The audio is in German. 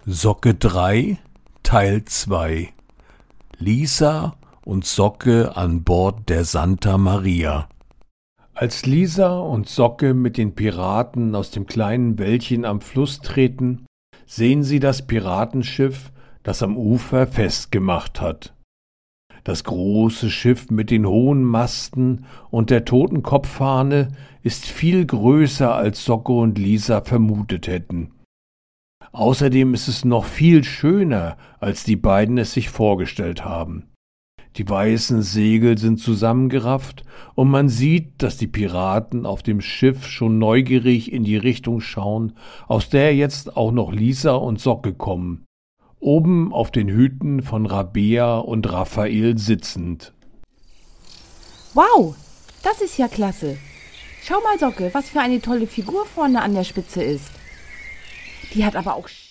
Socke 3, Teil 2. Lisa und Socke an Bord der Santa Maria. Als Lisa und Socke mit den Piraten aus dem kleinen Wäldchen am Fluss treten, sehen sie das Piratenschiff, das am Ufer festgemacht hat. Das große Schiff mit den hohen Masten und der Totenkopffahne ist viel größer, als Socke und Lisa vermutet hätten. Außerdem ist es noch viel schöner, als die beiden es sich vorgestellt haben. Die weißen Segel sind zusammengerafft und man sieht, dass die Piraten auf dem Schiff schon neugierig in die Richtung schauen, aus der jetzt auch noch Lisa und Socke kommen, oben auf den Hüten von Rabea und Raphael sitzend. Wow, das ist ja klasse. Schau mal, Socke, was für eine tolle Figur vorne an der Spitze ist. Die hat aber auch